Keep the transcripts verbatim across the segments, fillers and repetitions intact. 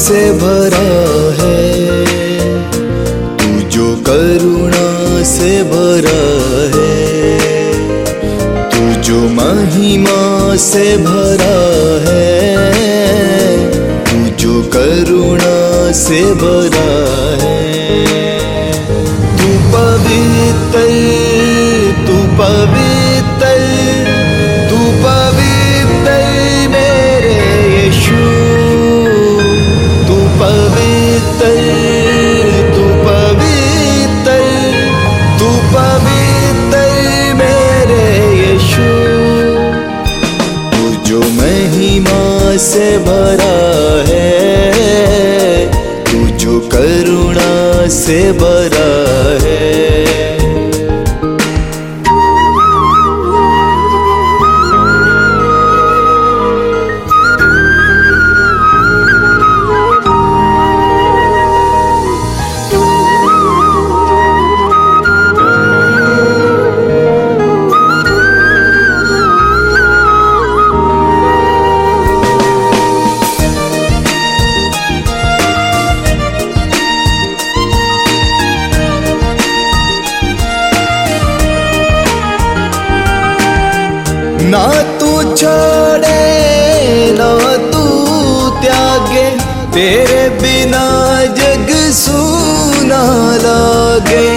से भरा है, तू जो करुणा से भरा है, तू जो महिमा से भरा है, तू जो करुणा से भरा है। तू पवित्र, तू पवित्र, तू पवित्र मेरे यीशु, तू पवित्र, तू पवित्र, तू पवित्र मेरे यीशु, तू जो महिमा से भरा है, तू जो करुणा से भरा है। ना तू छोड़े ना तू त्यागे, तेरे बिना जग सूना लागे।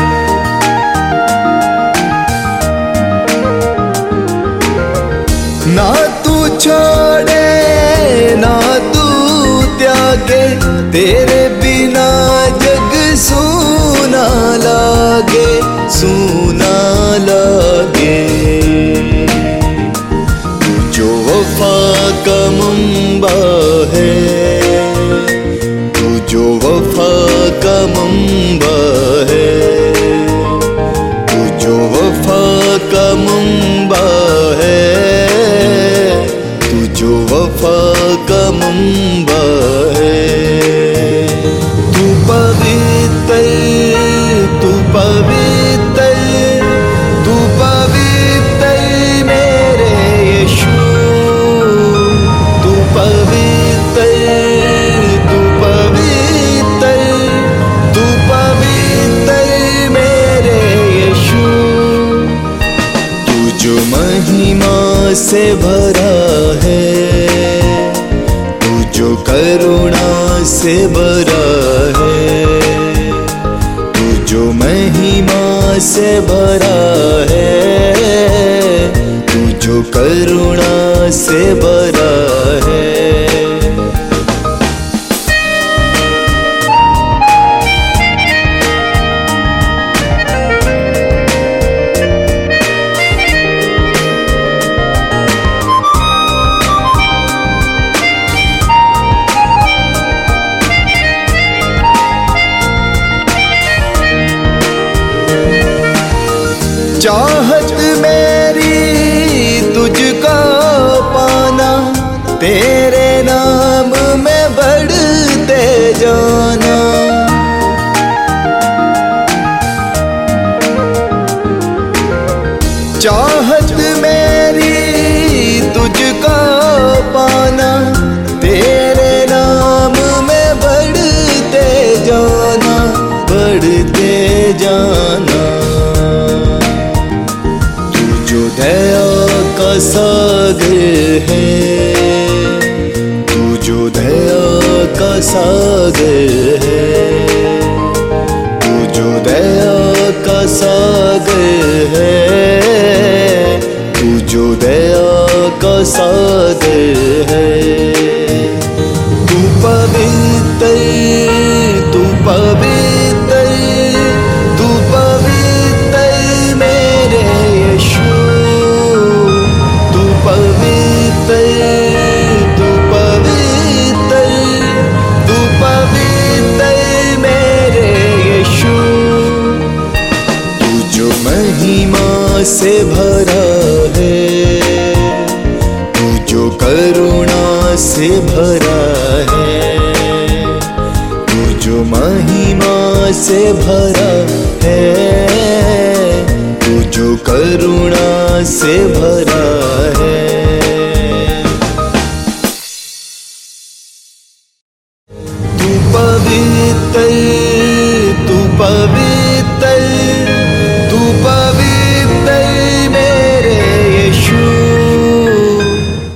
ना तू छोड़े ना तू त्यागे, तेरे बिना जग सूना लागे, सूना लागे। वफा का मंबा है, तू जो वफा का मंबा है, तू जो वफा का मंबा है, तू जो वफा का मंबा है। तू पवित्र, तू पवित्र, तू पवित्र मेरे यीशु, पवित्र, तू पवित्र, तू पवित्र मेरे यीशु, तू जो महिमा से भरा है, तू जो करुणा से भरा है, तू जो महिमा से भरा है, तू जो करुणा से भरा है। चाहत मेरी तुझको पाना, तेरे नाम में बढ़ते जाना। चाहत मेरी तुझको पाना, तेरे नाम में बढ़ते जाना, बढ़ते जाना। दया का सागर है, तू जो दया का सागर है, तू जो दया का सागर है, तू जो दया का सागर है। तू पवित्र, तू पवित्र, तू पवित्र मेरे यीशु, तू पवित्र, तू पवित्र, तू पवित्र मेरे यीशु, तू जो महिमा से भरा है, तू जो करुणा से भरा है, तू जो महिमा से भरा है, तू जो करुणा से भरा है। कर तू पवित्र